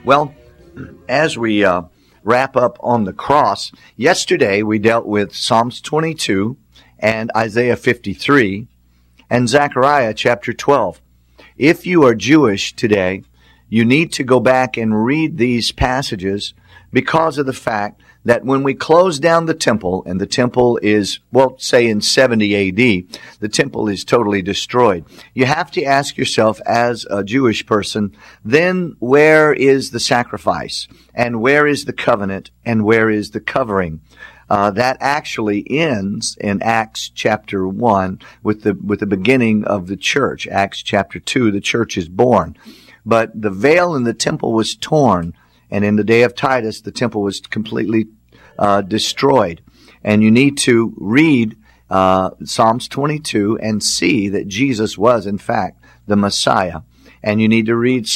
Well, as we wrap up on the cross, yesterday we dealt with Psalms 22 and Isaiah 53 and Zechariah chapter 12. If you are Jewish today, you need to go back and read these passages because of the fact that when we close down the temple, and the temple is, well, say in 70 A.D., the temple is totally destroyed. You have to ask yourself as a Jewish person, then where is the sacrifice? And where is the covenant? And where is the covering? That actually ends in Acts chapter 1 with the beginning of the church. Acts chapter 2, the church is born. But the veil in the temple was torn. And in the day of Titus, the temple was completely destroyed. And you need to read Psalms 22 and see that Jesus was, in fact, the Messiah. And you need to read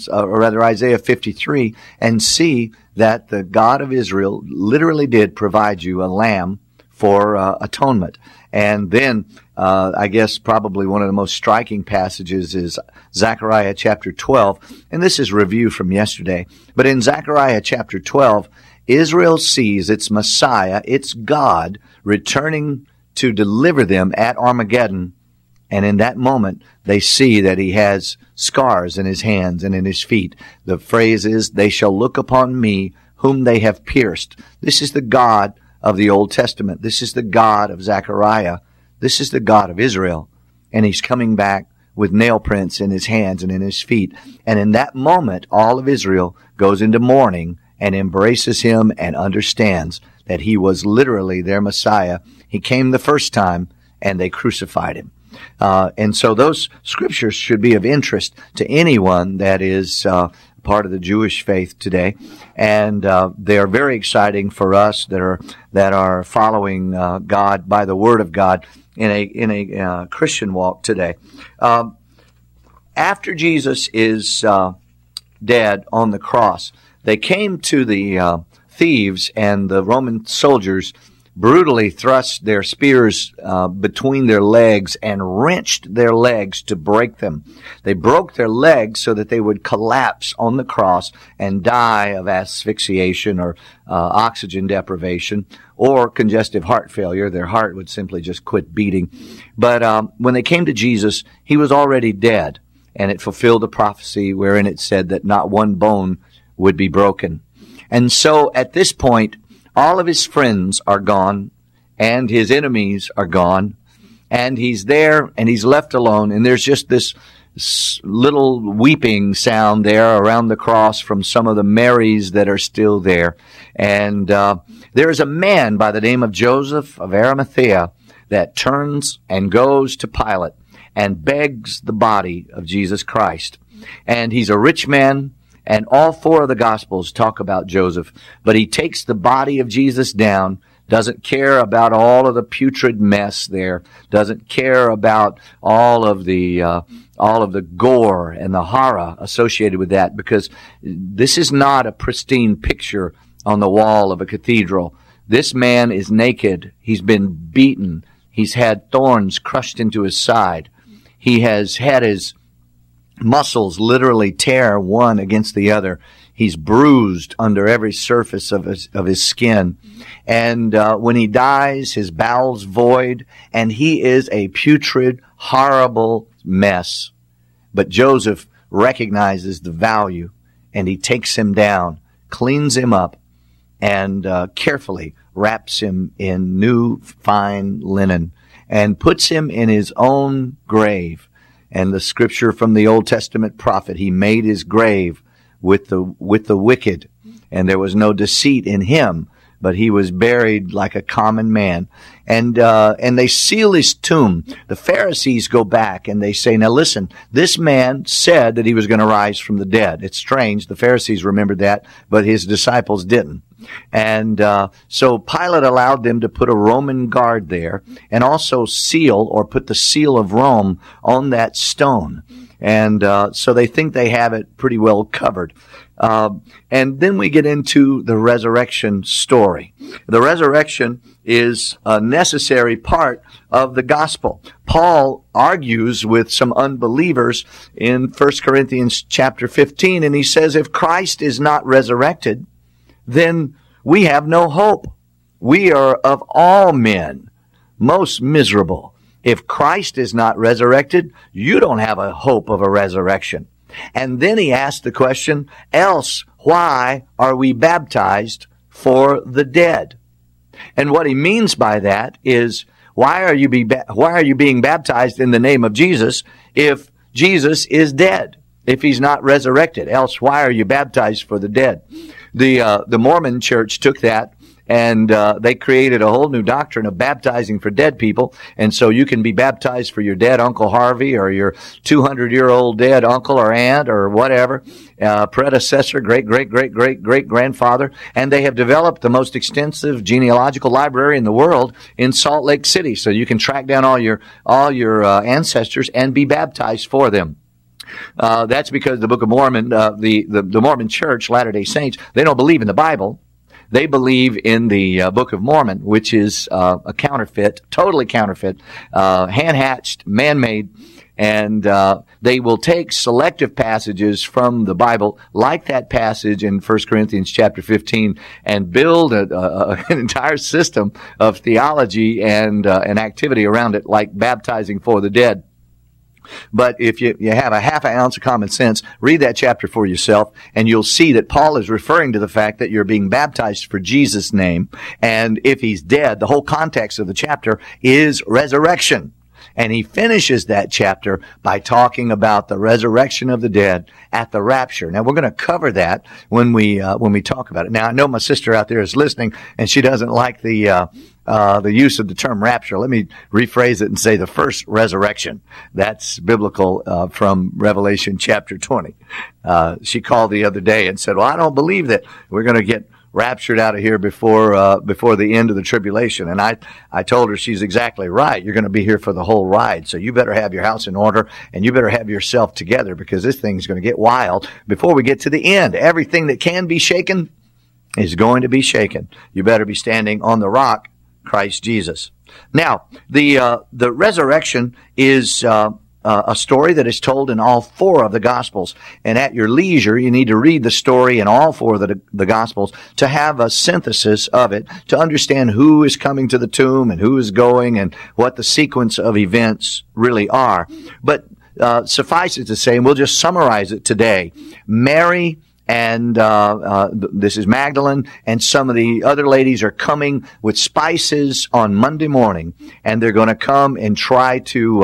Isaiah 53 and see that the God of Israel literally did provide you a lamb for atonement. And then, I guess probably one of the most striking passages is Zechariah chapter 12. And this is review from yesterday. But in Zechariah chapter 12, Israel sees its Messiah, its God, returning to deliver them at Armageddon. And in that moment, they see that he has scars in his hands and in his feet. The phrase is, they shall look upon me whom they have pierced. This is the God of the Old Testament. This is the God of Zechariah. This is the God of Israel. And he's coming back with nail prints in his hands and in his feet. And in that moment, all of Israel goes into mourning and embraces him and understands that he was literally their Messiah. He came the first time and they crucified him. And so those scriptures should be of interest to anyone that is part of the Jewish faith today, and they are very exciting for us that are following God by the Word of God in a Christian walk today. After Jesus is dead on the cross, they came to the thieves, and the Roman soldiers brutally thrust their spears between their legs and wrenched their legs to break them. They broke their legs so that they would collapse on the cross and die of asphyxiation or oxygen deprivation or congestive heart failure. Their heart would simply just quit beating. But when they came to Jesus, he was already dead, and it fulfilled a prophecy wherein it said that not one bone would be broken. And so at this point, all of his friends are gone, and his enemies are gone, and he's there, and he's left alone, and there's just this little weeping sound there around the cross from some of the Marys that are still there. And there is a man by the name of Joseph of Arimathea that turns and goes to Pilate and begs the body of Jesus Christ. And he's a rich man. And all four of the Gospels talk about Joseph. But he takes the body of Jesus down, doesn't care about all of the putrid mess there, doesn't care about all of the gore and the horror associated with that, because this is not a pristine picture on the wall of a cathedral. This man is naked. He's been beaten. He's had thorns crushed into his side. He has had his muscles literally tear one against the other. He's bruised under every surface of his skin. And when he dies, his bowels void, and he is a putrid, horrible mess. But Joseph recognizes the value, and he takes him down, cleans him up, and carefully wraps him in new fine linen, and puts him in his own grave. And the scripture from the Old Testament prophet, he made his grave with the wicked, and there was no deceit in him, but he was buried like a common man. And they seal his tomb. The Pharisees go back and they say, now listen, this man said that he was going to rise from the dead. It's strange. The Pharisees remembered that, but his disciples didn't. And so Pilate allowed them to put a Roman guard there and also seal or put the seal of Rome on that stone. And so they think they have it pretty well covered. And then we get into the resurrection story. The resurrection is a necessary part of the gospel. Paul argues with some unbelievers in 1 Corinthians chapter 15, and he says, if Christ is not resurrected, then we have no hope. We are of all men most miserable. If Christ is not resurrected, you don't have a hope of a resurrection. And then he asked the question, else why are we baptized for the dead? And what he means by that is, why are you being baptized in the name of Jesus if Jesus is dead? If he's not resurrected, else why are you baptized for the dead? The Mormon church took that and they created a whole new doctrine of baptizing for dead people. And so you can be baptized for your dead Uncle Harvey or your 200-year-old dead uncle or aunt or whatever, predecessor, great-great-great-great-great-grandfather. And they have developed the most extensive genealogical library in the world in Salt Lake City. So you can track down all your ancestors and be baptized for them. That's because the Book of Mormon, the Mormon Church, Latter-day Saints, they don't believe in the Bible. They believe in the Book of Mormon, which is a counterfeit, totally counterfeit, hand-hatched, man-made, and they will take selective passages from the Bible, like that passage in 1 Corinthians chapter 15, and build an entire system of theology and activity around it, like baptizing for the dead. But if you have a half an ounce of common sense, read that chapter for yourself, and you'll see that Paul is referring to the fact that you're being baptized for Jesus' name. And if he's dead, the whole context of the chapter is resurrection. And he finishes that chapter by talking about the resurrection of the dead at the rapture. Now, we're going to cover that when we talk about it. Now, I know my sister out there is listening, and she doesn't like the use of the term rapture. Let me rephrase it and say the first resurrection. That's biblical from Revelation chapter 20. She called the other day and said, well, I don't believe that we're going to get raptured out of here before the end of the tribulation. And I told her she's exactly right. You're going to be here for the whole ride. So you better have your house in order, and you better have yourself together, because this thing's going to get wild before we get to the end. Everything that can be shaken is going to be shaken. You better be standing on the rock, Christ Jesus. Now, the resurrection is a story that is told in all four of the Gospels. And at your leisure, you need to read the story in all four of the Gospels to have a synthesis of it, to understand who is coming to the tomb and who is going and what the sequence of events really are. But suffice it to say, and we'll just summarize it today, Mary and this is Magdalene, and some of the other ladies are coming with spices on Monday morning, and they're going to come and try to,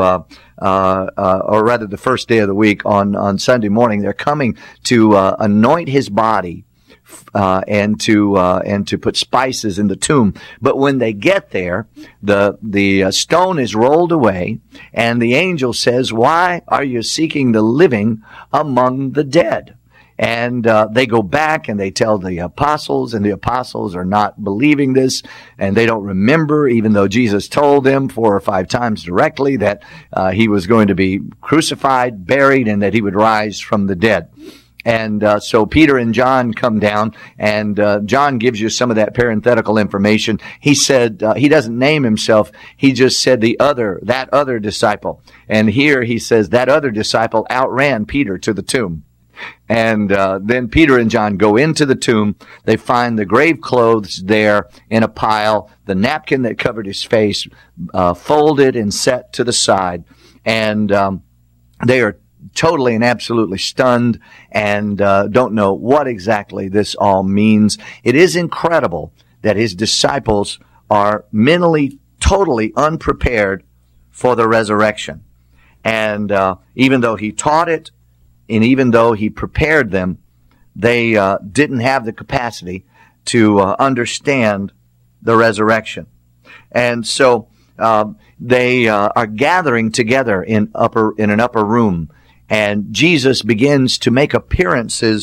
or rather the first day of the week on Sunday morning, they're coming to anoint his body and to put spices in the tomb. But when they get there, the stone is rolled away, and the angel says, "Why are you seeking the living among the dead?" And they go back and they tell the apostles, and the apostles are not believing this, and they don't remember, even though Jesus told them 4 or 5 times directly that he was going to be crucified, buried, and that he would rise from the dead. And so Peter and John come down, and John gives you some of that parenthetical information. He said he doesn't name himself. He just said that other disciple. And here he says that other disciple outran Peter to the tomb. And then Peter and John go into the tomb. They find the grave clothes there in a pile, the napkin that covered his face folded and set to the side. And they are totally and absolutely stunned and don't know what exactly this all means. It is incredible that his disciples are mentally totally unprepared for the resurrection. And even though he taught it, and even though he prepared them, they didn't have the capacity to understand the resurrection. And so they are gathering together in an upper room, and Jesus begins to make appearances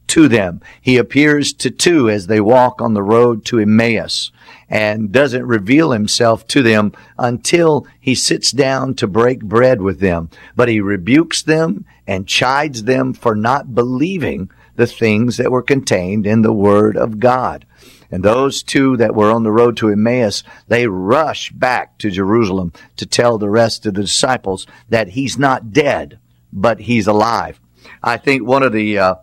to them. He appears to two as they walk on the road to Emmaus, and doesn't reveal himself to them until he sits down to break bread with them. But he rebukes them and chides them for not believing the things that were contained in the Word of God. And those two that were on the road to Emmaus, they rush back to Jerusalem to tell the rest of the disciples that he's not dead, but he's alive. I think one of the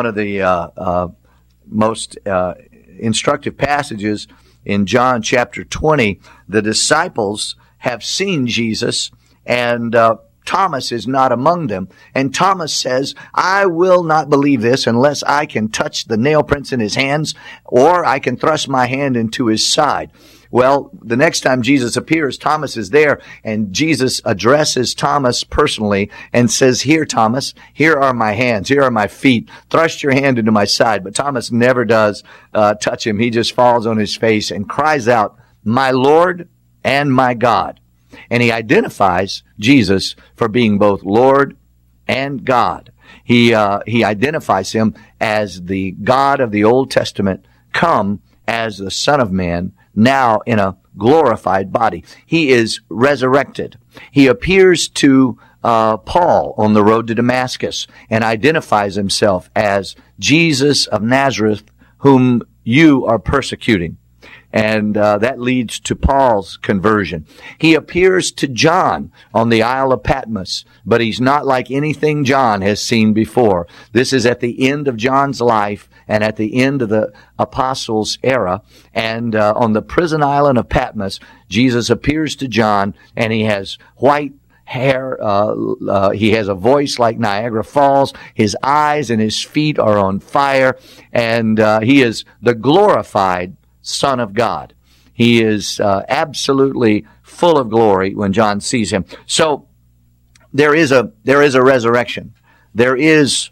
most instructive passages in John chapter 20, the disciples have seen Jesus, and Thomas is not among them. And Thomas says, I will not believe this unless I can touch the nail prints in his hands, or I can thrust my hand into his side. Well, the next time Jesus appears, Thomas is there, and Jesus addresses Thomas personally and says, here, Thomas, here are my hands, here are my feet. Thrust your hand into my side. But Thomas never does touch him. He just falls on his face and cries out, my Lord and my God. And he identifies Jesus for being both Lord and God. He identifies him as the God of the Old Testament come as the Son of Man, now in a glorified body. He is resurrected. He appears to Paul on the road to Damascus and identifies himself as Jesus of Nazareth, whom you are persecuting. And that leads to Paul's conversion. He appears to John on the Isle of Patmos, but he's not like anything John has seen before. This is at the end of John's life and at the end of the apostles' era. And on the prison island of Patmos, Jesus appears to John, and he has white hair. He has a voice like Niagara Falls. His eyes and his feet are on fire, and he is the glorified Son of God. He is absolutely full of glory when John sees him. So there is a resurrection. There is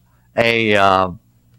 a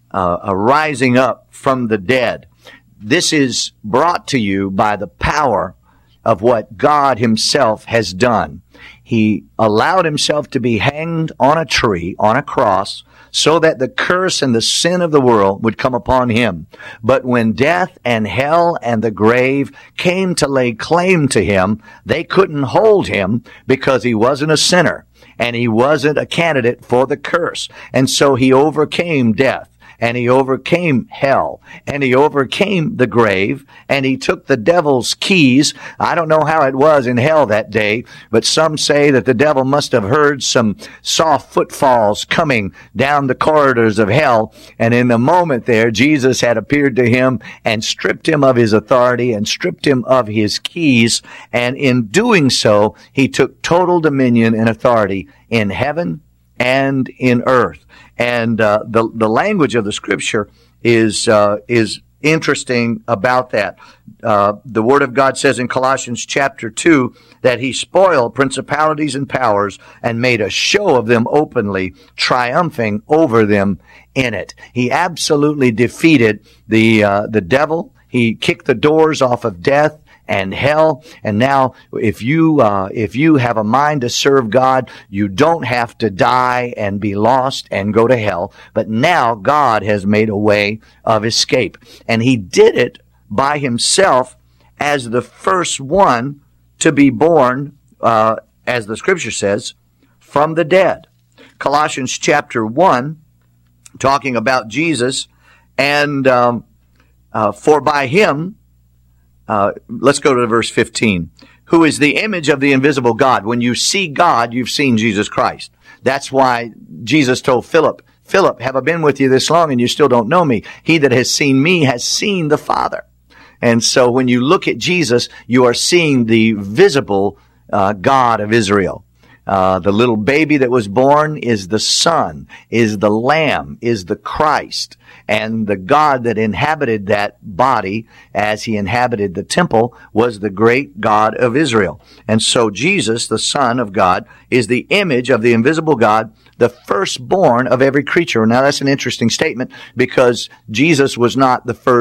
rising up from the dead. This is brought to you by the power of what God himself has done. He allowed himself to be hanged on a tree, on a cross, so that the curse and the sin of the world would come upon him. But when death and hell and the grave came to lay claim to him, they couldn't hold him because he wasn't a sinner and he wasn't a candidate for the curse. And so he overcame death, and he overcame hell, and he overcame the grave, and he took the devil's keys. I don't know how it was in hell that day, but some say that the devil must have heard some soft footfalls coming down the corridors of hell, and in the moment there, Jesus had appeared to him and stripped him of his authority and stripped him of his keys, and in doing so, he took total dominion and authority in heaven and in earth. And the language of the Scripture is interesting about that. The Word of God says in Colossians chapter 2 that he spoiled principalities and powers and made a show of them openly, triumphing over them in it. He absolutely defeated the devil. He kicked the doors off of death and hell. And now, if you have a mind to serve God, you don't have to die and be lost and go to hell. But now God has made a way of escape. And he did it by himself as the first one to be born, as the Scripture says, from the dead. Colossians chapter 1, talking about Jesus, and for by him, let's go to verse 15. Who is the image of the invisible God. When you see God, you've seen Jesus Christ. That's why Jesus told Philip, Philip, have I been with you this long and you still don't know me? He that has seen me has seen the Father. And so when you look at Jesus, you are seeing the visible God of Israel. The little baby that was born is the Son, is the Lamb, is the Christ. And the God that inhabited that body as he inhabited the temple was the great God of Israel. And so Jesus, the Son of God, is the image of the invisible God, the firstborn of every creature. Now that's an interesting statement because Jesus was not the first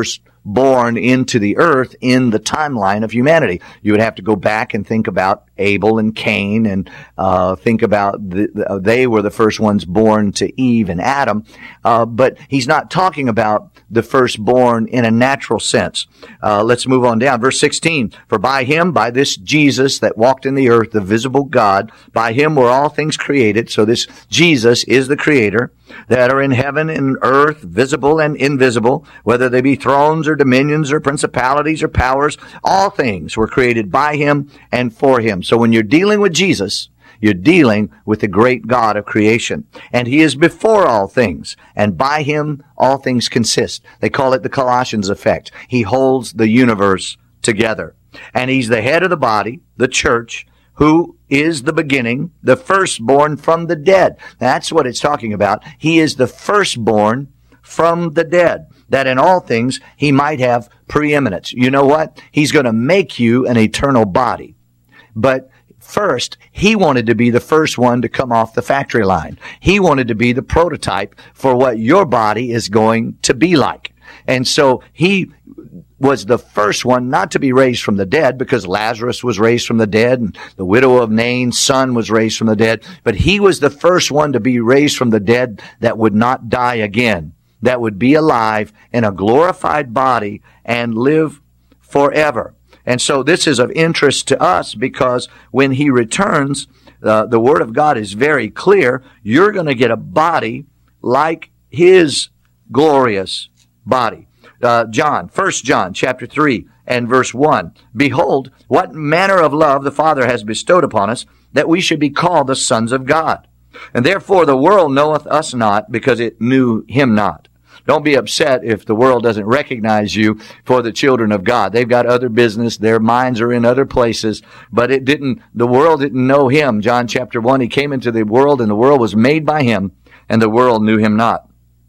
born into the earth in the timeline of humanity. You would have to go back and think about Abel and Cain and think about they were the first ones born to Eve and Adam. But he's not talking about the firstborn in a natural sense. Let's move on down. Verse 16, for by him, by this Jesus that walked in the earth, the visible God, by him were all things created. So this Jesus is the creator, that are in heaven and earth, visible and invisible, whether they be thrones or dominions or principalities or powers. All things were created by him and for him. So when you're dealing with Jesus, you're dealing with the great God of creation. And he is before all things. And by him, all things consist. They call it the Colossians effect. He holds the universe together. And he's the head of the body, the church, who is the beginning, the firstborn from the dead. That's what it's talking about. He is the firstborn from the dead, that in all things he might have preeminence. You know what? He's going to make you an eternal body. But first, he wanted to be the first one to come off the factory line. He wanted to be the prototype for what your body is going to be like. And so he was the first one not to be raised from the dead, because Lazarus was raised from the dead and the widow of Nain's son was raised from the dead. But he was the first one to be raised from the dead that would not die again, that would be alive in a glorified body and live forever. And so this is of interest to us, because when he returns, the Word of God is very clear. You're going to get a body like his glorious body. 1 John chapter 3 and verse 1. Behold, what manner of love the Father has bestowed upon us, that we should be called the sons of God. And therefore the world knoweth us not, because it knew him not. Don't be upset if the world doesn't recognize you for the children of God. They've got other business. Their minds are in other places. But the world didn't know him. John chapter 1, he came into the world and the world was made by him and the world knew him not.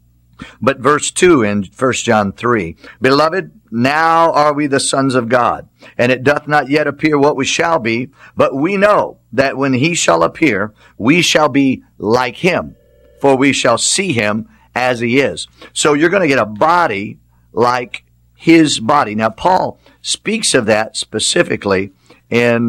But verse 2 in 1 John 3, Beloved, now are we the sons of God, and it doth not yet appear what we shall be, but we know that when he shall appear, we shall be like him, for we shall see him as he is. So you're going to get a body like his body. Now, Paul speaks of that specifically in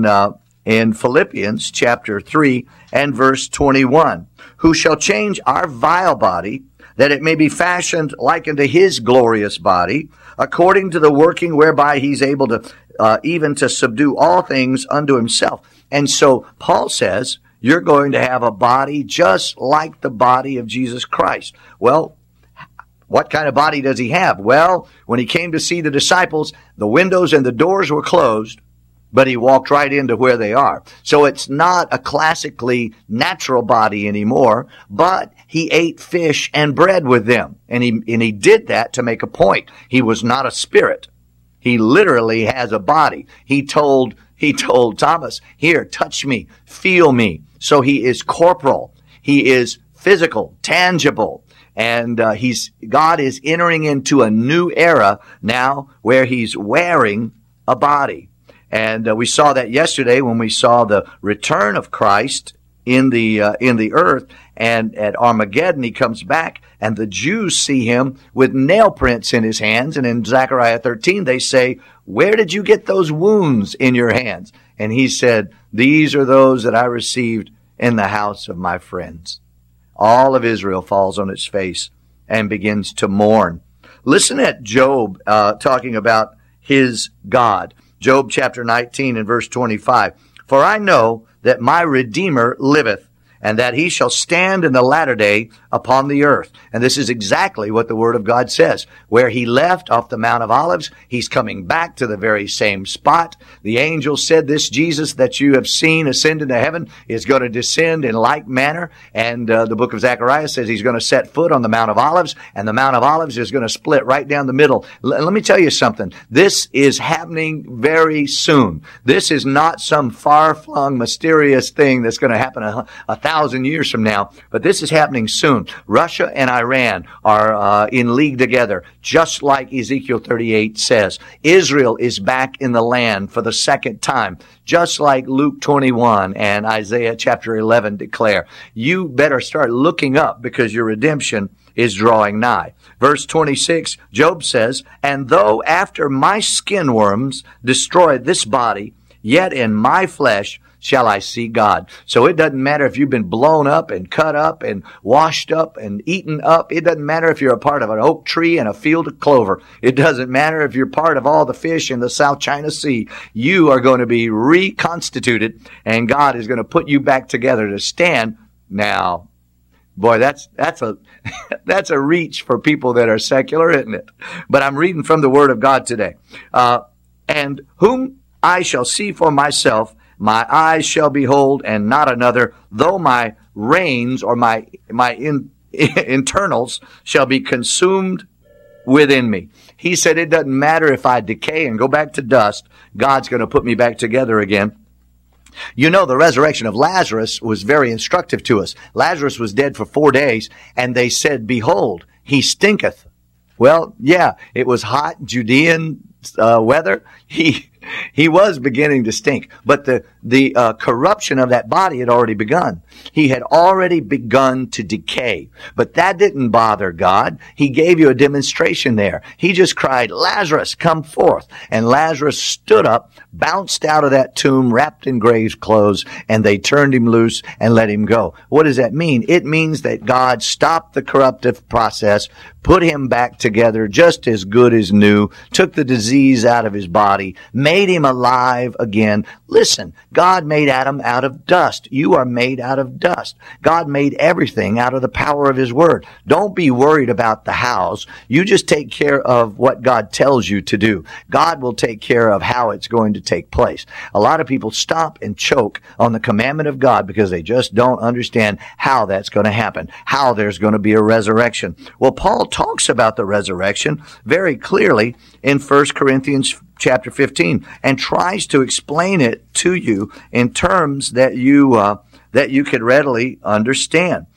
Philippians chapter 3 and verse 21. Who shall change our vile body, that it may be fashioned like unto his glorious body, according to the working whereby he's able to even to subdue all things unto himself. And so Paul says, you're going to have a body just like the body of Jesus Christ. Well, what kind of body does he have? Well, when he came to see the disciples, the windows and the doors were closed, but he walked right into where they are. So it's not a classically natural body anymore, but he ate fish and bread with them. And he did that to make a point. He was not a spirit. He literally has a body. He told Thomas, here, touch me, feel me. So he is corporal. He is physical, tangible. And God is entering into a new era now where he's wearing a body. And we saw that yesterday when we saw the return of Christ in the earth, and at Armageddon he comes back, and the Jews see him with nail prints in his hands. And in Zechariah 13 they say, where did you get those wounds in your hands? And he said, these are those that I received in the house of my friends. All of Israel falls on its face and begins to mourn. Listen at Job talking about his God. Job chapter 19 and verse 25. For I know that my Redeemer liveth, and that he shall stand in the latter day upon the earth. And this is exactly what the Word of God says. Where he left off the Mount of Olives, he's coming back to the very same spot. The angel said, this Jesus that you have seen ascend into heaven is going to descend in like manner. And the book of Zechariah says he's going to set foot on the Mount of Olives, and the Mount of Olives is going to split right down the middle. Let me tell you something. This is happening very soon. This is not some far-flung, mysterious thing that's going to happen a 1,000 years from now, but this is happening soon. Russia and Iran are in league together, just like Ezekiel 38 says. Israel is back in the land for the second time, just like Luke 21 and Isaiah chapter 11 declare. You better start looking up, because your redemption is drawing nigh. Verse 26, Job says, and though after my skin worms destroy this body, yet in my flesh shall I see God. So it doesn't matter if you've been blown up and cut up and washed up and eaten up. It doesn't matter if you're a part of an oak tree and a field of clover. It doesn't matter if you're part of all the fish in the South China Sea. You are going to be reconstituted, and God is going to put you back together to stand. Now, boy, that's a reach for people that are secular, isn't it? But I'm reading from the Word of God today. And whom I shall see for myself, my eyes shall behold, and not another, though my reins or my internals shall be consumed within me. He said it doesn't matter if I decay and go back to dust, God's going to put me back together again. You know, the resurrection of Lazarus was very instructive to us. Lazarus was dead for 4 days, and they said, behold, he stinketh. Well, yeah, it was hot Judean weather. He was beginning to stink, but the corruption of that body had already begun. He had already begun to decay, but that didn't bother God. He gave you a demonstration there. He just cried, Lazarus, come forth. And Lazarus stood up, bounced out of that tomb, wrapped in grave clothes, and they turned him loose and let him go. What does that mean? It means that God stopped the corruptive process, put him back together just as good as new, took the disease out of his body, made him alive again. Listen, God made Adam out of dust. You are made out of dust. God made everything out of the power of his word. Don't be worried about the hows. You just take care of what God tells you to do. God will take care of how it's going to take place. A lot of people stop and choke on the commandment of God because they just don't understand how that's going to happen, how there's going to be a resurrection. Well, Paul talks about the resurrection very clearly in 1 Corinthians chapter 15 and tries to explain it to you in terms that you could readily understand.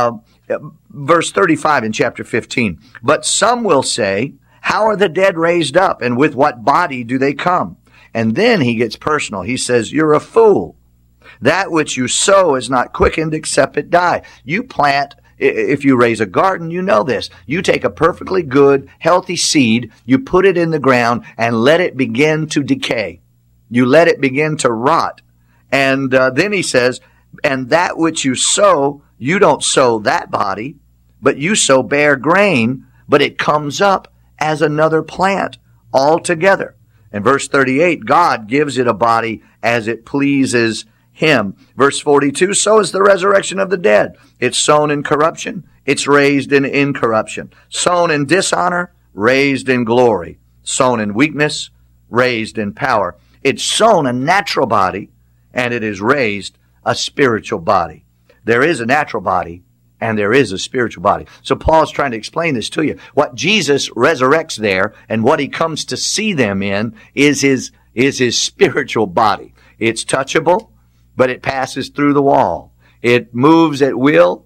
Verse 35 in chapter 15. But some will say, how are the dead raised up, and with what body do they come? And then he gets personal. He says, you're a fool. That which you sow is not quickened except it die. You plant. If you raise a garden, you know this. You take a perfectly good, healthy seed, you put it in the ground, and let it begin to decay. You let it begin to rot. And then he says, and that which you sow, you don't sow that body, but you sow bare grain, but it comes up as another plant altogether. In verse 38, God gives it a body as it pleases him. Verse 42, so is the resurrection of the dead. It's sown in corruption, it's raised in incorruption. Sown in dishonor, raised in glory. Sown in weakness, raised in power. It's sown a natural body, and it is raised a spiritual body. There is a natural body, and there is a spiritual body. So Paul's trying to explain this to you. What Jesus resurrects there, and what he comes to see them in, is his spiritual body. It's touchable, but it passes through the wall. It moves at will,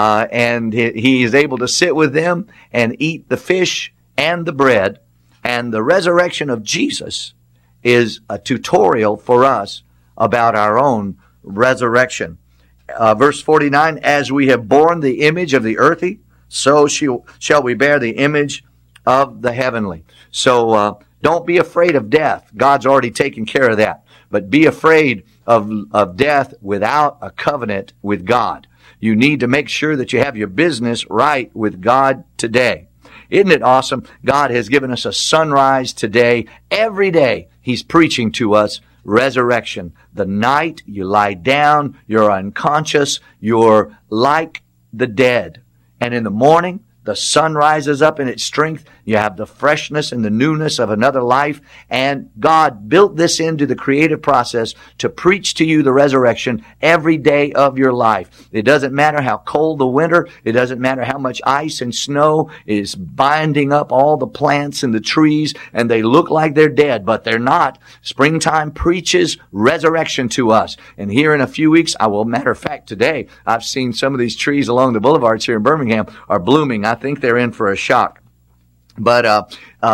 and he is able to sit with them and eat the fish and the bread. And the resurrection of Jesus is a tutorial for us about our own resurrection. Verse 49, as we have borne the image of the earthy, so shall we bear the image of the heavenly. So don't be afraid of death. God's already taken care of that. But be afraid of death without a covenant with God. You need to make sure that you have your business right with God today. Isn't it awesome? God has given us a sunrise today. Every day he's preaching to us resurrection. The night you lie down, you're unconscious, you're like the dead. And in the morning, the sun rises up in its strength. You have the freshness and the newness of another life. And God built this into the creative process to preach to you the resurrection every day of your life. It doesn't matter how cold the winter. It doesn't matter how much ice and snow is binding up all the plants and the trees, and they look like they're dead, but they're not. Springtime preaches resurrection to us. And here in a few weeks, matter of fact, today, I've seen some of these trees along the boulevards here in Birmingham are blooming. I think they're in for a shock. But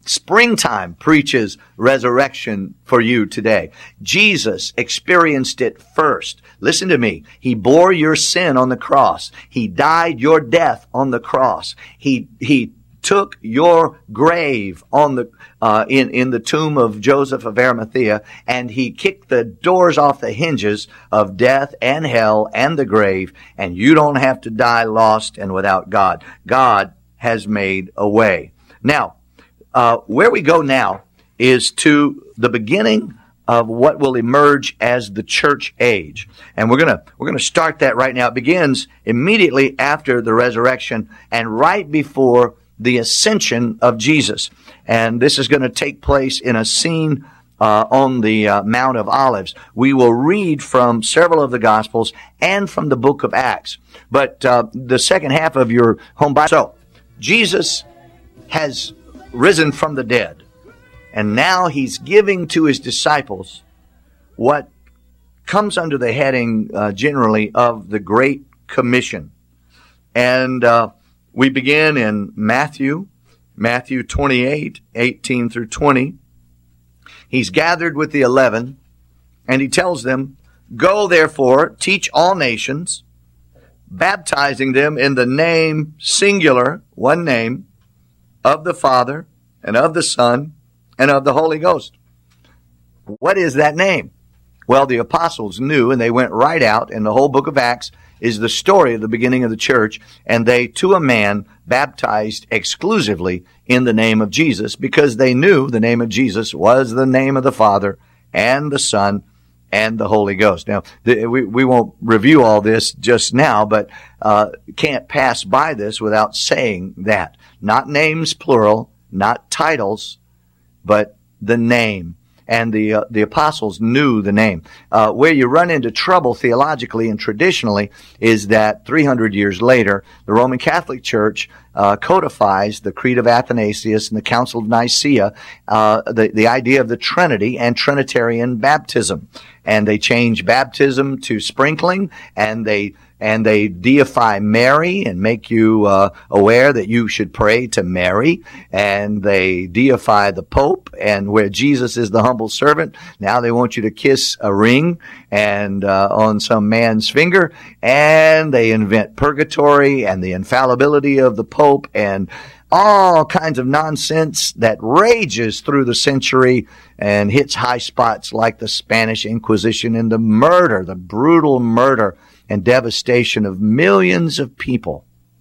Springtime preaches resurrection for you today. Jesus experienced it first. Listen to me. He bore your sin on the cross. He died your death on the cross. He took your grave on the in the tomb of Joseph of Arimathea, and he kicked the doors off the hinges of death and hell and the grave, and you don't have to die lost and without God. God has made a way. Now, where we go now is to the beginning of what will emerge as the church age. And we're gonna start that right now. It begins immediately after the resurrection and right before the ascension of Jesus. And this is going to take place in a scene on the Mount of Olives. We will read from several of the Gospels and from the book of Acts. But the second half of your home Bible. So, Jesus has risen from the dead. And now he's giving to his disciples what comes under the heading generally of the Great Commission. And we begin in Matthew 28, 18 through 20. He's gathered with the 11, and he tells them, "Go therefore, teach all nations, baptizing them in the name, singular, one name, of the Father, and of the Son, and of the Holy Ghost." What is that name? Well, the apostles knew, and they went right out, and the whole book of Acts is the story of the beginning of the church, and they, to a man, baptized exclusively in the name of Jesus, because they knew the name of Jesus was the name of the Father, and the Son, and the Holy Ghost. Now, we won't review all this just now, but can't pass by this without saying that. Not names plural, not titles, but the name. And the apostles knew the name. Where you run into trouble theologically and traditionally is that 300 years later, the Roman Catholic Church codifies the Creed of Athanasius and the Council of Nicaea, the idea of the Trinity and Trinitarian baptism. And they change baptism to sprinkling, and they deify Mary and make you aware that you should pray to Mary, and they deify the Pope, and where Jesus is the humble servant, now they want you to kiss a ring and on some man's finger, and they invent purgatory and the infallibility of the Pope and all kinds of nonsense that rages through the century and hits high spots like the Spanish Inquisition and the murder, the brutal murder and devastation of millions of people.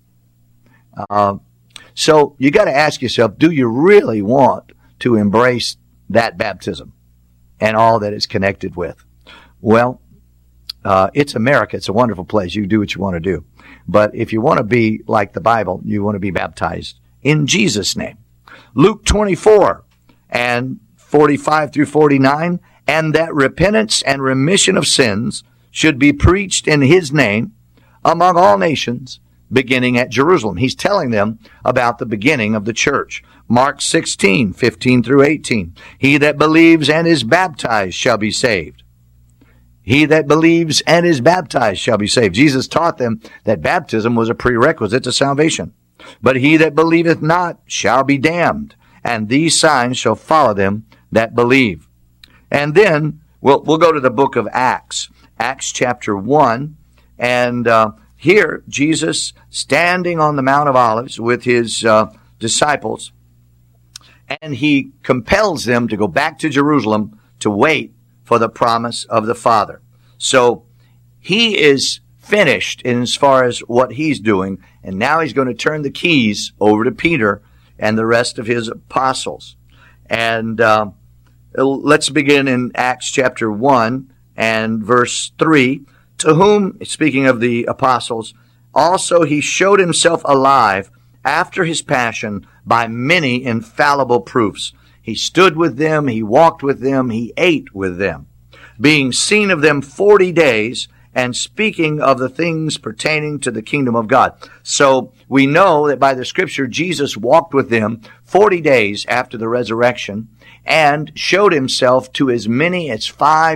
So you got to ask yourself, do you really want to embrace that baptism and all that it's connected with? Well, it's America. It's a wonderful place. You do what you want to do. But if you want to be like the Bible, you want to be baptized in Jesus' name. Luke 24 and 45 through 49, and that repentance and remission of sins should be preached in his name among all nations, beginning at Jerusalem. He's telling them about the beginning of the church. Mark 16, 15 through 18. He that believes and is baptized shall be saved. He that believes and is baptized shall be saved. Jesus taught them that baptism was a prerequisite to salvation. But he that believeth not shall be damned, and these signs shall follow them that believe. And then we'll go to the book of Acts. Acts chapter 1, and here Jesus standing on the Mount of Olives with his disciples, and he compels them to go back to Jerusalem to wait for the promise of the Father. So he is finished in as far as what he's doing, and now he's going to turn the keys over to Peter and the rest of his apostles. And let's begin in Acts chapter 1 and verse 3. To whom, speaking of the apostles, also he showed himself alive after his passion by many infallible proofs. He stood with them, he walked with them, he ate with them, being seen of them 40 days, and speaking of the things pertaining to the kingdom of God. So we know that by the scripture, Jesus walked with them 40 days after the resurrection and showed himself to as many as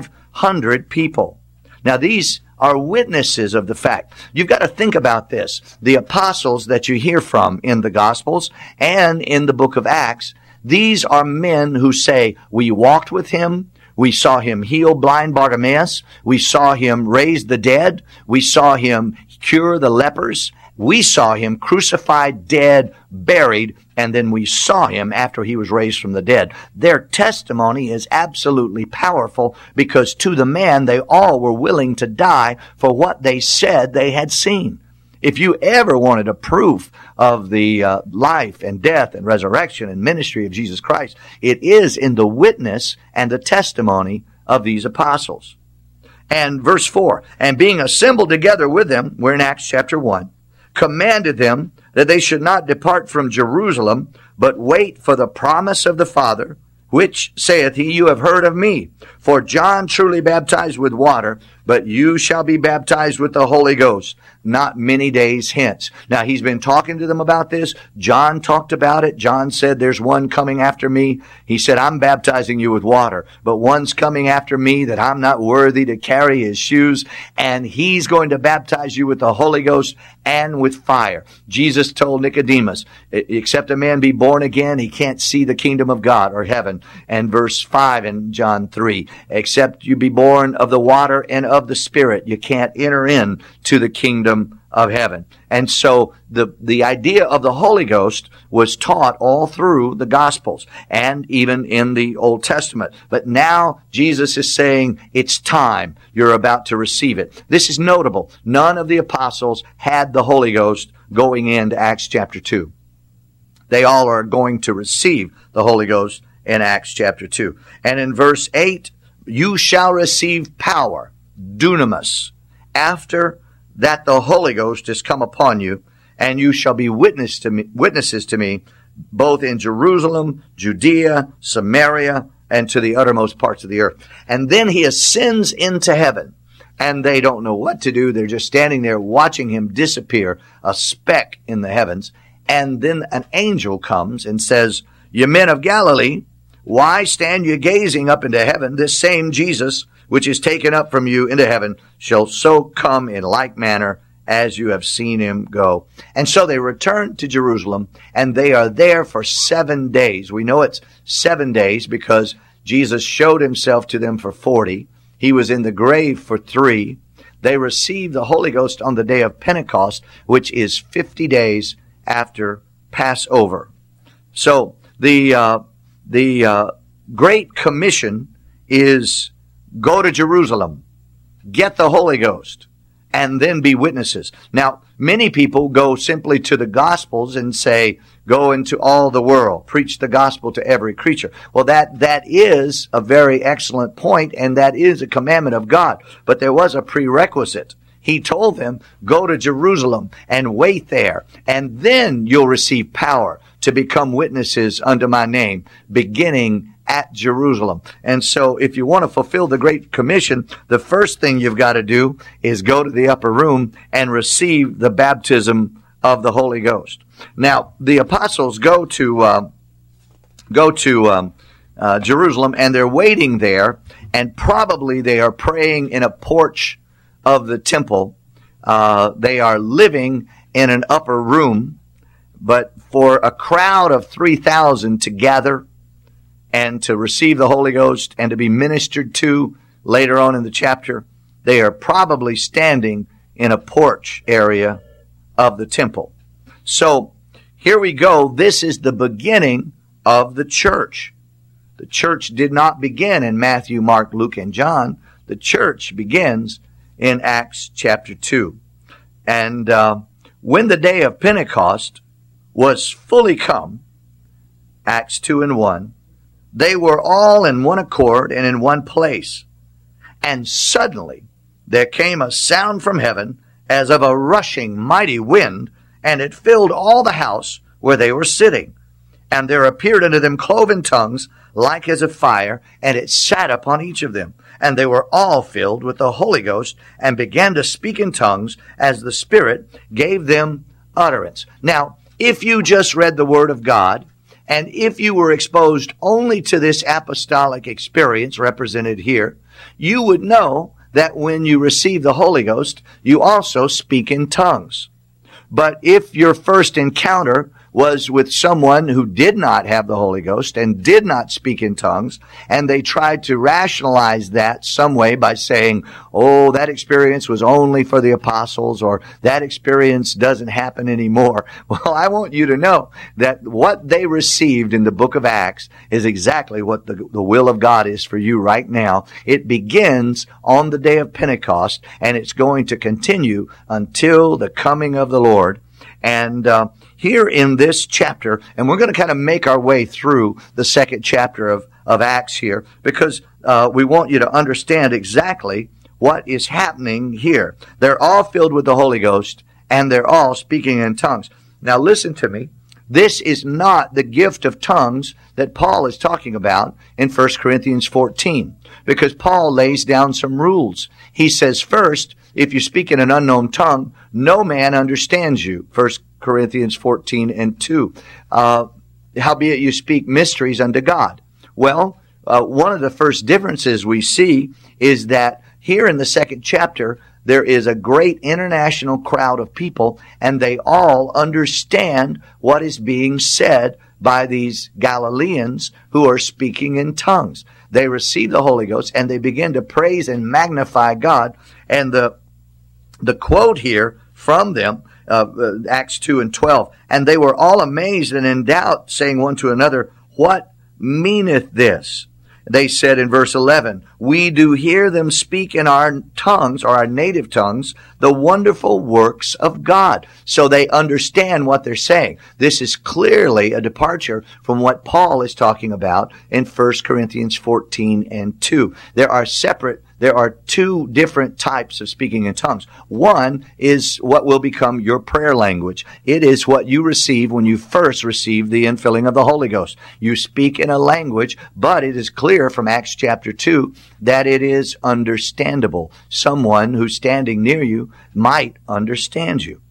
500 people. Now these are witnesses of the fact. You've got to think about this. The apostles that you hear from in the Gospels and in the book of Acts, These are men who say, we walked with him, we saw him heal blind Bartimaeus, we saw him raise the dead, we saw him cure the lepers, we saw him crucified, dead, buried, and then we saw him after he was raised from the dead. Their testimony is absolutely powerful because to the man they all were willing to die for what they said they had seen. If you ever wanted a proof of the life and death and resurrection and ministry of Jesus Christ, it is in the witness and the testimony of these apostles. And verse 4, and being assembled together with them, we're in Acts chapter 1, commanded them that they should not depart from Jerusalem, but wait for the promise of the Father, which saith he, you have heard of me. For John truly baptized with water, but you shall be baptized with the Holy Ghost not many days hence. Now, he's been talking to them about this. John talked about it. John said, there's one coming after me. He said, I'm baptizing you with water, but one's coming after me that I'm not worthy to carry his shoes, and he's going to baptize you with the Holy Ghost and with fire. Jesus told Nicodemus, except a man be born again, he can't see the kingdom of God or heaven. And verse 5 in John 3, except you be born of the water and of the Spirit, you can't enter in to the kingdom of heaven. And so the idea of the Holy Ghost was taught all through the Gospels and even in the Old Testament. But now Jesus is saying it's time. You're about to receive it. This is notable. None of the apostles had the Holy Ghost going into Acts chapter 2. They all are going to receive the Holy Ghost in Acts chapter 2. And in verse 8, you shall receive power, dunamis, after that the Holy Ghost has come upon you, and you shall be witnesses to me, both in Jerusalem, Judea, Samaria, and to the uttermost parts of the earth. And then he ascends into heaven, and they don't know what to do. They're just standing there watching him disappear, a speck in the heavens. And then an angel comes and says, ye men of Galilee, why stand you gazing up into heaven? This same Jesus, which is taken up from you into heaven, shall so come in like manner as you have seen him go. And so they return to Jerusalem, and they are there for 7 days. We know it's 7 days because Jesus showed himself to them for 40. He was in the grave for 3. They received the Holy Ghost on the day of Pentecost, which is 50 days after Passover. So the Great Commission is go to Jerusalem, get the Holy Ghost, and then be witnesses. Now, many people go simply to the Gospels and say, go into all the world, preach the gospel to every creature. Well, that is a very excellent point, and that is a commandment of God. But there was a prerequisite. He told them, go to Jerusalem and wait there, and then you'll receive power to become witnesses unto my name, beginning at Jerusalem. And so if you want to fulfill the Great Commission, the first thing you've got to do is go to the upper room and receive the baptism of the Holy Ghost. Now, the apostles go to Jerusalem, and they're waiting there, and probably they are praying in a porch of the temple. They are living in an upper room, but for a crowd of 3,000 to gather and to receive the Holy Ghost and to be ministered to later on in the chapter, they are probably standing in a porch area of the temple. So here we go. This is the beginning of the church. The church did not begin in Matthew, Mark, Luke, and John. The church begins in Acts chapter 2. And when the day of Pentecost was fully come, Acts 2 and 1, they were all in one accord and in one place. And suddenly there came a sound from heaven as of a rushing mighty wind, and it filled all the house where they were sitting. And there appeared unto them cloven tongues like as of fire, and it sat upon each of them. And they were all filled with the Holy Ghost, and began to speak in tongues as the Spirit gave them utterance. Now, if you just read the Word of God, and if you were exposed only to this apostolic experience represented here, you would know that when you receive the Holy Ghost, you also speak in tongues. But if your first encounter was with someone who did not have the Holy Ghost and did not speak in tongues, and they tried to rationalize that some way by saying, oh, that experience was only for the apostles, or that experience doesn't happen anymore. Well, I want you to know that what they received in the book of Acts is exactly what the will of God is for you right now. It begins on the day of Pentecost, and it's going to continue until the coming of the Lord. And here in this chapter, and we're going to kind of make our way through the second chapter of Acts here, because we want you to understand exactly what is happening here. They're all filled with the Holy Ghost, and they're all speaking in tongues. Now listen to me. This is not the gift of tongues that Paul is talking about in 1 Corinthians 14, because Paul lays down some rules. He says, first, if you speak in an unknown tongue, no man understands you. 1 Corinthians 14 and 2. Howbeit you speak mysteries unto God. Well, one of the first differences we see is that here in the second chapter, there is a great international crowd of people, and they all understand what is being said by these Galileans who are speaking in tongues. They receive the Holy Ghost, and they begin to praise and magnify God. And the quote here from them, Acts 2 and 12, and they were all amazed and in doubt, saying one to another, what meaneth this? They said in verse 11, we do hear them speak in our tongues, or our native tongues, the wonderful works of God. So they understand what they're saying. This is clearly a departure from what Paul is talking about in 1 Corinthians 14 and 2. There are two different types of speaking in tongues. One is what will become your prayer language. It is what you receive when you first receive the infilling of the Holy Ghost. You speak in a language, but it is clear from Acts chapter 2 that it is understandable. Someone who's standing near you might understand you.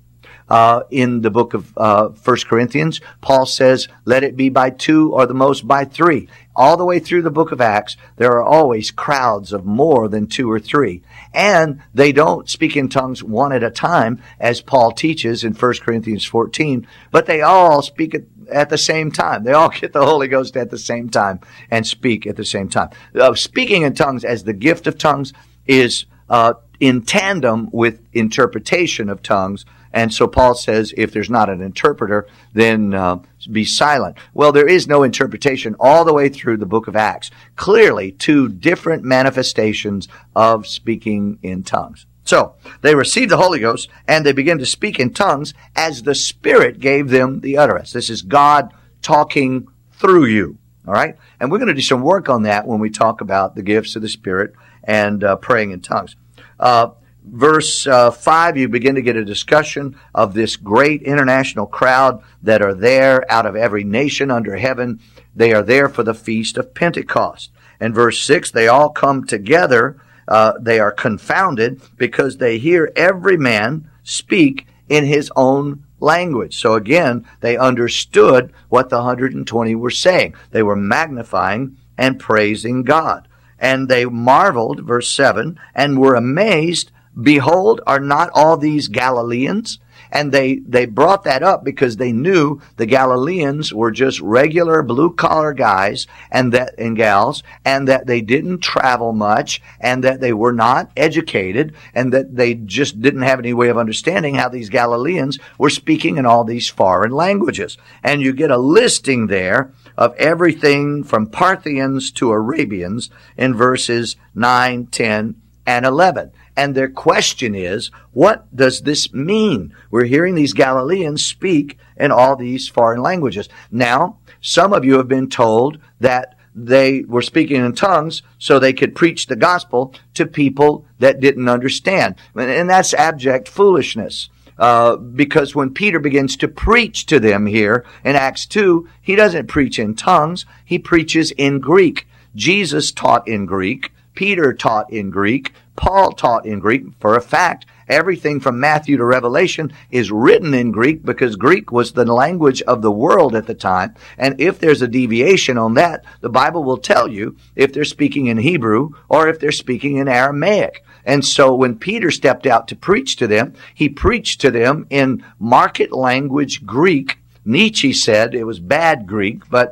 In the book of 1 Corinthians, Paul says, let it be by two or the most by three. All the way through the book of Acts, there are always crowds of more than two or three. And they don't speak in tongues one at a time, as Paul teaches in 1 Corinthians 14, but they all speak at the same time. They all get the Holy Ghost at the same time and speak at the same time. Speaking in tongues as the gift of tongues is in tandem with interpretation of tongues. And so Paul says, if there's not an interpreter, then be silent. Well, there is no interpretation all the way through the book of Acts. Clearly, two different manifestations of speaking in tongues. So, they received the Holy Ghost, and they began to speak in tongues as the Spirit gave them the utterance. This is God talking through you. All right? And we're going to do some work on that when we talk about the gifts of the Spirit and praying in tongues. Verse 5, you begin to get a discussion of this great international crowd that are there out of every nation under heaven. They are there for the feast of Pentecost. And verse 6, they all come together. They are confounded because they hear every man speak in his own language. So again, they understood what the 120 were saying. They were magnifying and praising God. And they marveled, verse 7, and were amazed. Behold, are not all these Galileans? And they brought that up because they knew the Galileans were just regular blue-collar guys and gals, and that they didn't travel much, and that they were not educated, and that they just didn't have any way of understanding how these Galileans were speaking in all these foreign languages. And you get a listing there of everything from Parthians to Arabians in verses 9, 10, and 11. And their question is, what does this mean? We're hearing these Galileans speak in all these foreign languages. Now, some of you have been told that they were speaking in tongues so they could preach the gospel to people that didn't understand. And that's abject foolishness. Because when Peter begins to preach to them here in Acts 2, he doesn't preach in tongues. He preaches in Greek. Jesus taught in Greek. Peter taught in Greek. Paul taught in Greek. For a fact, everything from Matthew to Revelation is written in Greek because Greek was the language of the world at the time. And if there's a deviation on that, the Bible will tell you if they're speaking in Hebrew or if they're speaking in Aramaic. And so when Peter stepped out to preach to them, he preached to them in market language Greek, Nietzsche said it was bad Greek, but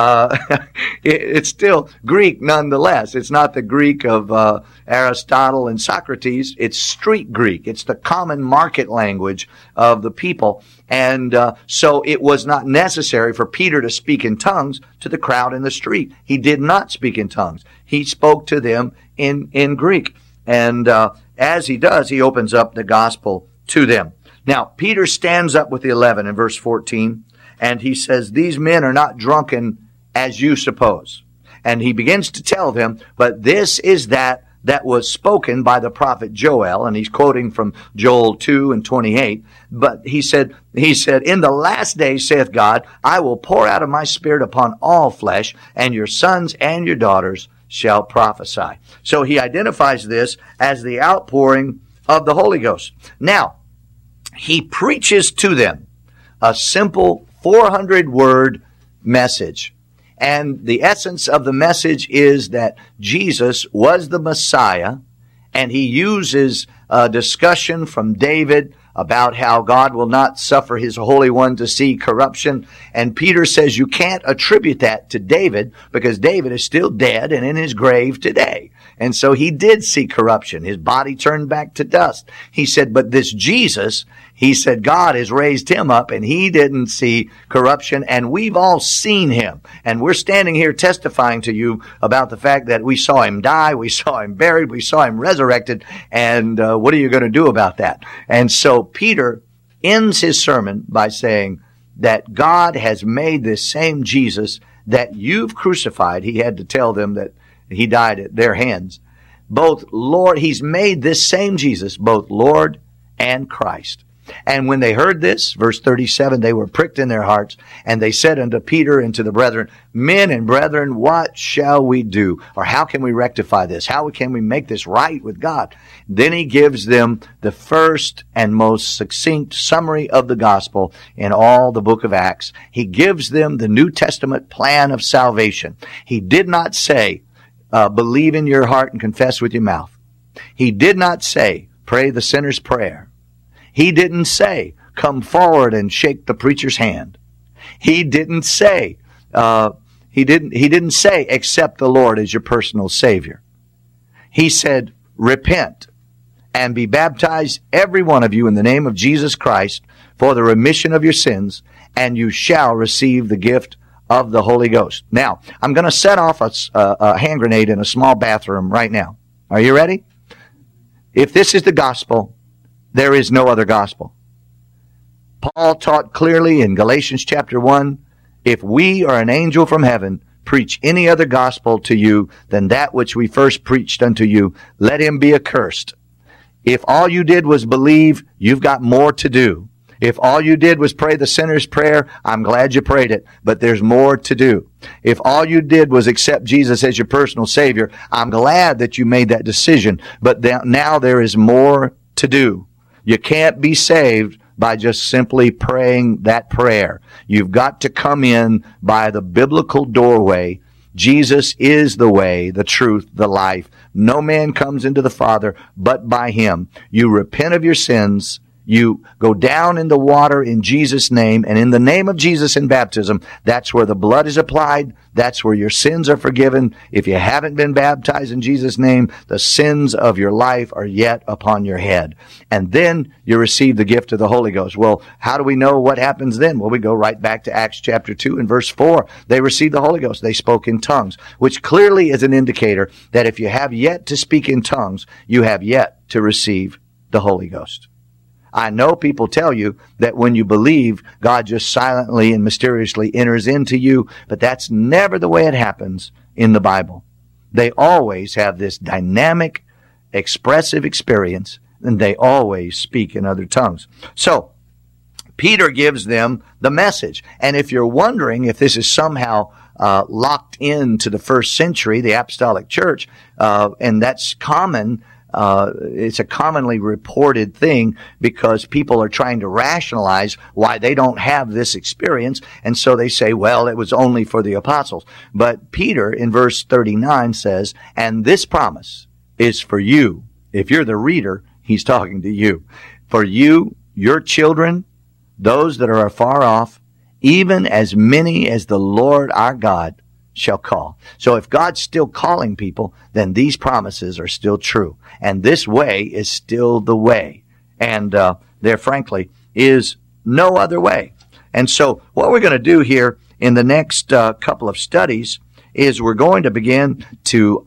it's still Greek nonetheless. It's not the Greek of Aristotle and Socrates. It's street Greek. It's the common market language of the people. And so it was not necessary for Peter to speak in tongues to the crowd in the street. He did not speak in tongues. He spoke to them in Greek. And as he does, he opens up the gospel to them. Now, Peter stands up with the 11 in verse 14, and he says, these men are not drunken as you suppose. And he begins to tell them, but this is that was spoken by the prophet Joel, and he's quoting from Joel 2 and 28. But he said, in the last days, saith God, I will pour out of my spirit upon all flesh, and your sons and your daughters shall prophesy. So he identifies this as the outpouring of the Holy Ghost. Now, he preaches to them a simple 400-word message. And the essence of the message is that Jesus was the Messiah, and he uses a discussion from David about how God will not suffer his Holy One to see corruption. And Peter says you can't attribute that to David because David is still dead and in his grave today. And so he did see corruption. His body turned back to dust. He said, but this Jesus, he said, God has raised him up and he didn't see corruption, and we've all seen him. And we're standing here testifying to you about the fact that we saw him die, we saw him buried, we saw him resurrected, and what are you going to do about that? And so Peter ends his sermon by saying that God has made this same Jesus that you've crucified. He had to tell them that he died at their hands. Both Lord, he's made this same Jesus both Lord and Christ. And when they heard this, verse 37, they were pricked in their hearts, and they said unto Peter and to the brethren, men and brethren, what shall we do? Or how can we rectify this? How can we make this right with God? Then he gives them the first and most succinct summary of the gospel in all the book of Acts. He gives them the New Testament plan of salvation. He did not say, believe in your heart and confess with your mouth. He did not say, pray the sinner's prayer. He didn't say, come forward and shake the preacher's hand. He didn't say, he didn't say, accept the Lord as your personal Savior. He said, repent and be baptized, every one of you, in the name of Jesus Christ for the remission of your sins, and you shall receive the gift of the Holy Ghost. Now, I'm going to set off a hand grenade in a small bathroom right now. Are you ready? If this is the gospel, there is no other gospel. Paul taught clearly in Galatians chapter 1, if we or an angel from heaven preach any other gospel to you than that which we first preached unto you, let him be accursed. If all you did was believe, you've got more to do. If all you did was pray the sinner's prayer, I'm glad you prayed it, but there's more to do. If all you did was accept Jesus as your personal Savior, I'm glad that you made that decision, but now there is more to do. You can't be saved by just simply praying that prayer. You've got to come in by the biblical doorway. Jesus is the way, the truth, the life. No man comes into the Father but by him. You repent of your sins. You go down in the water in Jesus' name, and in the name of Jesus in baptism, that's where the blood is applied. That's where your sins are forgiven. If you haven't been baptized in Jesus' name, the sins of your life are yet upon your head. And then you receive the gift of the Holy Ghost. Well, how do we know what happens then? Well, we go right back to Acts chapter 2 and verse 4. They received the Holy Ghost. They spoke in tongues, which clearly is an indicator that if you have yet to speak in tongues, you have yet to receive the Holy Ghost. I know people tell you that when you believe, God just silently and mysteriously enters into you, but that's never the way it happens in the Bible. They always have this dynamic, expressive experience, and they always speak in other tongues. So, Peter gives them the message. And if you're wondering if this is somehow locked into the first century, the apostolic church, and that's common, it's a commonly reported thing because people are trying to rationalize why they don't have this experience. And so they say, well, it was only for the apostles. But Peter in verse 39 says, and this promise is for you. If you're the reader, he's talking to you. For you, your children, those that are afar off, even as many as the Lord our God shall call. So if God's still calling people, then these promises are still true. And this way is still the way. And there, frankly, is no other way. And so what we're going to do here in the next couple of studies is we're going to begin to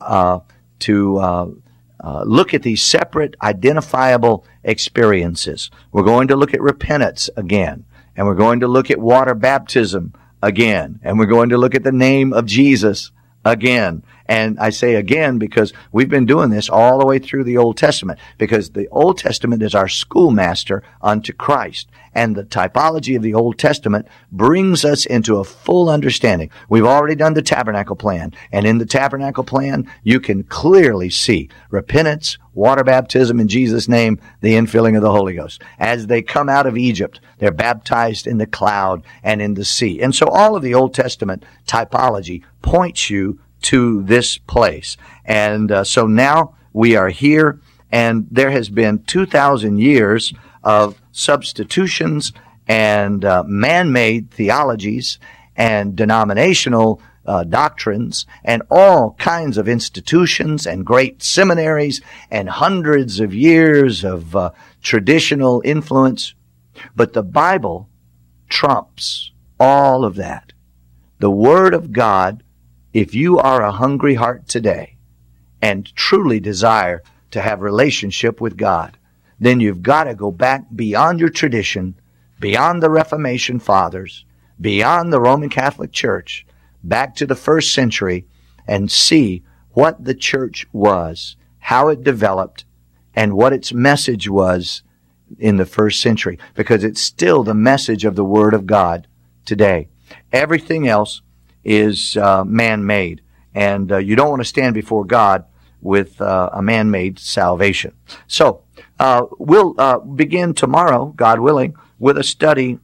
look at these separate, identifiable experiences. We're going to look at repentance again. And we're going to look at water baptism again. And we're going to look at the name of Jesus again. And I say again because we've been doing this all the way through the Old Testament, because the Old Testament is our schoolmaster unto Christ. And the typology of the Old Testament brings us into a full understanding. We've already done the tabernacle plan. And in the tabernacle plan, you can clearly see repentance, water baptism in Jesus' name, the infilling of the Holy Ghost. As they come out of Egypt, they're baptized in the cloud and in the sea. And so all of the Old Testament typology points you to this place. And so now we are here, and there has been 2,000 years of substitutions and man-made theologies and denominational doctrines and all kinds of institutions and great seminaries and hundreds of years of traditional influence. But the Bible trumps all of that. The Word of God, if you are a hungry heart today and truly desire to have relationship with God, then you've got to go back beyond your tradition, beyond the Reformation fathers, beyond the Roman Catholic Church, back to the first century and see what the church was, how it developed, and what its message was in the first century, because it's still the message of the Word of God today. Everything else is man-made, and you don't want to stand before God with a man-made salvation. So we'll begin tomorrow, God willing, with a study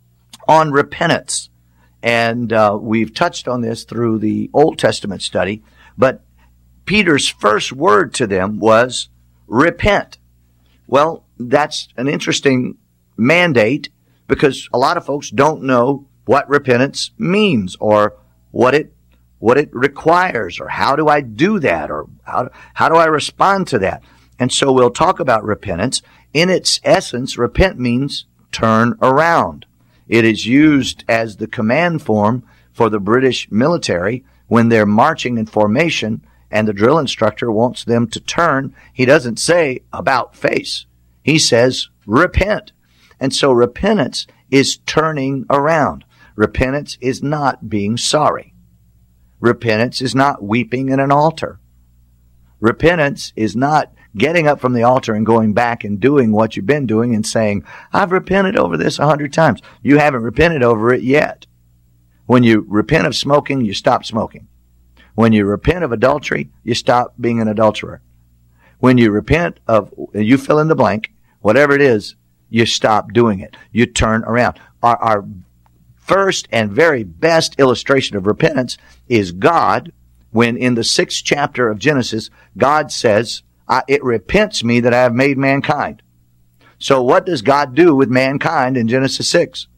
on repentance. And we've touched on this through the Old Testament study, but Peter's first word to them was repent. Well, that's an interesting mandate, because a lot of folks don't know what repentance means, or what it requires, or how do I do that, or how do I respond to that. And so we'll talk about repentance. In its essence, repent means turn around. It is used as the command form for the British military when they're marching in formation and the drill instructor wants them to turn. He doesn't say about face. He says repent. And so repentance is turning around. Repentance is not being sorry. Repentance is not weeping in an altar. Repentance is not getting up from the altar and going back and doing what you've been doing and saying, I've repented over this 100 times. You haven't repented over it yet. When you repent of smoking, you stop smoking. When you repent of adultery, you stop being an adulterer. When you repent of, you fill in the blank, whatever it is, you stop doing it. You turn around. Our first and very best illustration of repentance is God, when in the 6th chapter of Genesis, God says, it repents me that I have made mankind. So what does God do with mankind in Genesis 6?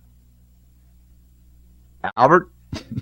Albert?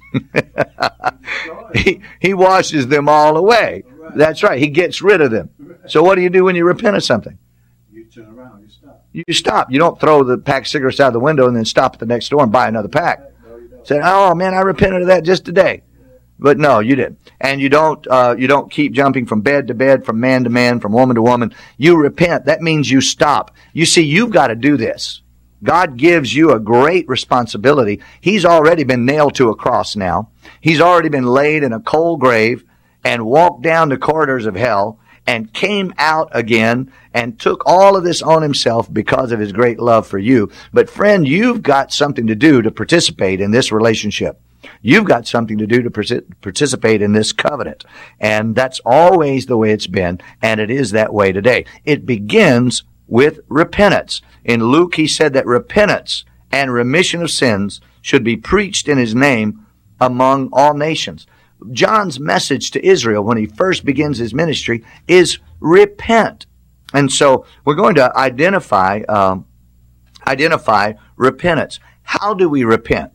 he washes them all away. That's right. He gets rid of them. So what do you do when you repent of something? You turn around. You stop. You stop. You don't throw the pack of cigarettes out the window and then stop at the next door and buy another pack. Say, oh man, I repented of that just today. But no, you didn't. And you don't keep jumping from bed to bed, from man to man, from woman to woman. You repent. That means you stop. You see, you've got to do this. God gives you a great responsibility. He's already been nailed to a cross now. He's already been laid in a cold grave and walked down the corridors of hell and came out again and took all of this on himself because of his great love for you. But friend, you've got something to do to participate in this relationship. You've got something to do to participate in this covenant. And that's always the way it's been, and it is that way today. It begins with repentance. In Luke, he said that repentance and remission of sins should be preached in his name among all nations. John's message to Israel when he first begins his ministry is repent. And so we're going to identify repentance. How do we repent?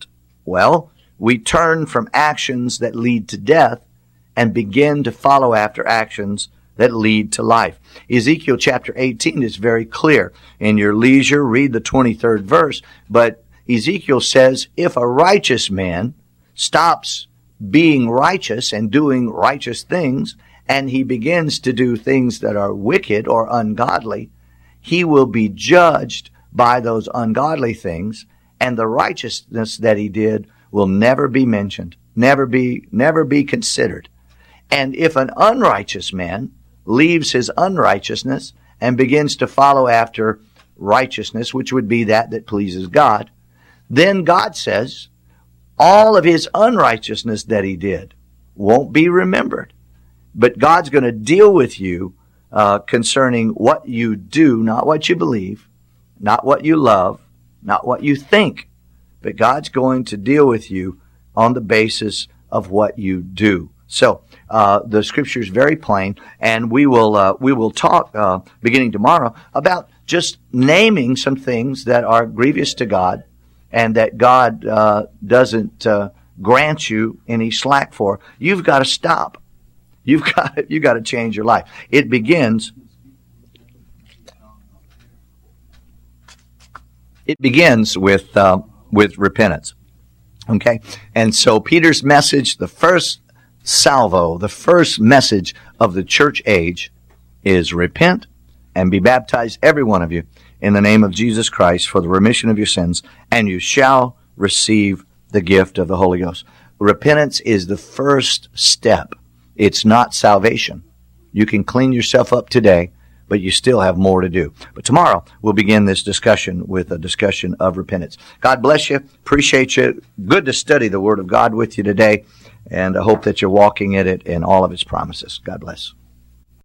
Well, we turn from actions that lead to death and begin to follow after actions that lead to life. Ezekiel chapter 18 is very clear. In your leisure, read the 23rd verse. But Ezekiel says, if a righteous man stops being righteous and doing righteous things, and he begins to do things that are wicked or ungodly, he will be judged by those ungodly things, and the righteousness that he did will never be mentioned, never be considered. And if an unrighteous man leaves his unrighteousness and begins to follow after righteousness, which would be that pleases God, then God says all of his unrighteousness that he did won't be remembered. But God's going to deal with you concerning what you do, not what you believe, not what you love, not what you think. But God's going to deal with you on the basis of what you do. So the scripture is very plain, and we will talk beginning tomorrow about just naming some things that are grievous to God and that God doesn't grant you any slack for. You've got to stop. You've got to change your life. It begins with repentance. Okay? And so Peter's message, the first salvo, the first message of the church age is repent and be baptized, every one of you, in the name of Jesus Christ for the remission of your sins, and you shall receive the gift of the Holy Ghost. Repentance is the first step. It's not salvation. You can clean yourself up today, but you still have more to do. But tomorrow, we'll begin this discussion with a discussion of repentance. God bless you. Appreciate you. Good to study the Word of God with you today, and I hope that you're walking in it and all of its promises. God bless.